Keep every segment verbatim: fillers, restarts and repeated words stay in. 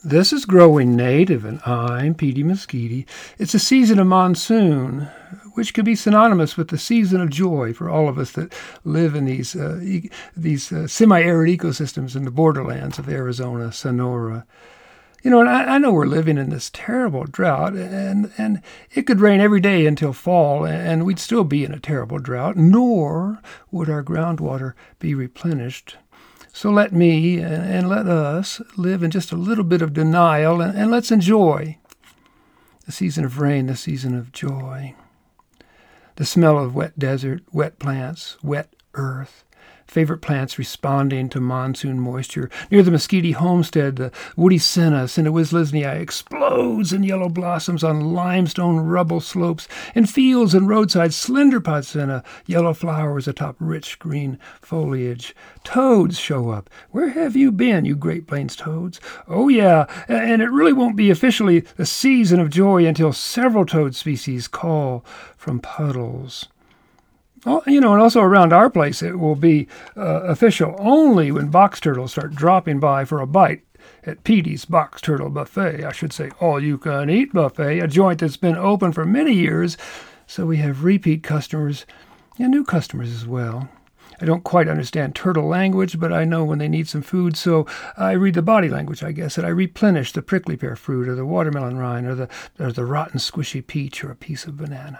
This is Growing Native, and I'm Petey Mesquite. It's a season of monsoon, which can be synonymous with the season of joy for all of us that live in these uh, e- these uh, semi-arid ecosystems in the borderlands of Arizona, Sonora. You know, and I, I know we're living in this terrible drought, and and it could rain every day until fall, and we'd still be in a terrible drought, nor would our groundwater be replenished. So let me and let us live in just a little bit of denial, and, and let's enjoy the season of rain, the season of joy. The smell of wet desert, wet plants, wet earth, favorite plants responding to monsoon moisture. Near the Mesquite homestead, the woody senna, Senna wislisnii, explodes in yellow blossoms on limestone rubble slopes. In fields and roadsides, slender podsena, yellow flowers atop rich green foliage. Toads show up. Where have you been, you Great Plains toads? Oh, yeah, and it really won't be officially the season of joy until several toad species call from puddles. Oh, you know, and also around our place, it will be uh, official only when box turtles start dropping by for a bite at Petey's Box Turtle Buffet. I should say all-you-can-eat buffet, a joint that's been open for many years, so we have repeat customers and new customers as well. I don't quite understand turtle language, but I know when they need some food, so I read the body language, I guess, and I replenish the prickly pear fruit or the watermelon rind or the, or the rotten squishy peach or a piece of banana.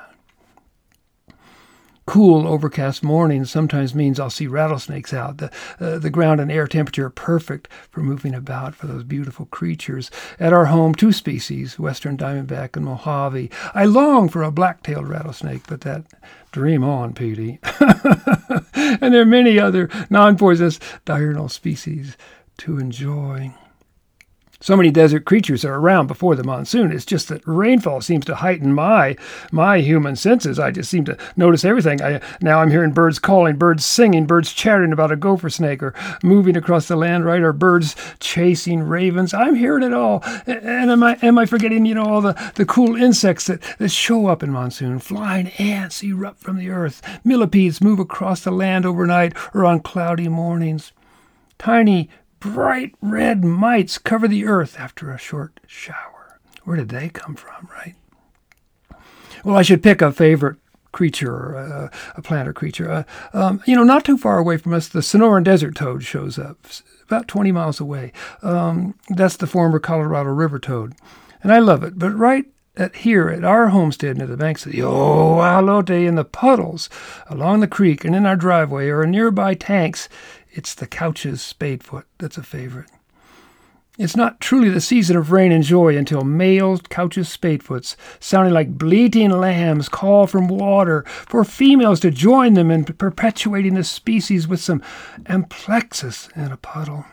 Cool, overcast mornings sometimes means I'll see rattlesnakes out. The, uh, the ground and air temperature are perfect for moving about for those beautiful creatures. At our home, two species, western diamondback and Mojave. I long for a black-tailed rattlesnake, but that dream on, Petey. And there are many other non-poisonous diurnal species to enjoy. So many desert creatures are around before the monsoon. It's just that rainfall seems to heighten my my human senses. I just seem to notice everything. I, now I'm hearing birds calling, birds singing, birds chattering about a gopher snake or moving across the land, right? Or birds chasing ravens. I'm hearing it all. And am I am I forgetting, you know, all the, the cool insects that, that show up in monsoon? Flying ants erupt from the earth. Millipedes move across the land overnight or on cloudy mornings. Tiny bright red mites cover the earth after a short shower. Where did they come from, right? Well, I should pick a favorite creature, or a, a plant or creature. Uh, um, you know, not too far away from us, the Sonoran desert toad shows up, about twenty miles away. Um, that's the former Colorado River toad. And I love it. But right at here at our homestead near the banks of the Oahalote, in the puddles along the creek and in our driveway or in nearby tanks, it's the couch's spadefoot that's a favorite. It's not truly the season of rain and joy until male couch's spadefoots, sounding like bleating lambs, call from water for females to join them in perpetuating the species with some amplexus in a puddle.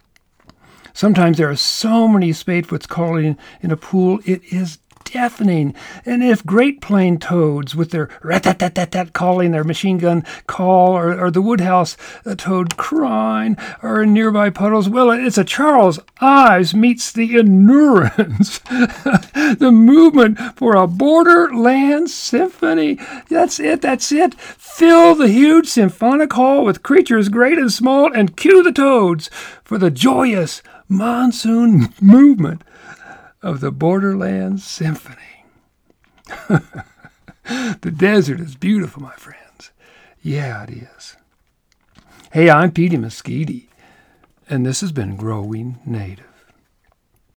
Sometimes there are so many spadefoots calling in a pool, it is deafening. And if Great Plain toads with their rat-tat-tat-tat calling, their machine gun call, or, or the woodhouse toad crying, or in nearby puddles, well, it's a Charles Ives meets the Endurance. The movement for a borderland symphony. That's it, that's it. Fill the huge symphonic hall with creatures great and small, and cue the toads for the joyous monsoon movement of the Borderlands Symphony. The desert is beautiful, my friends. Yeah, it is. Hey, I'm Petey Mesquite, and this has been Growing Native.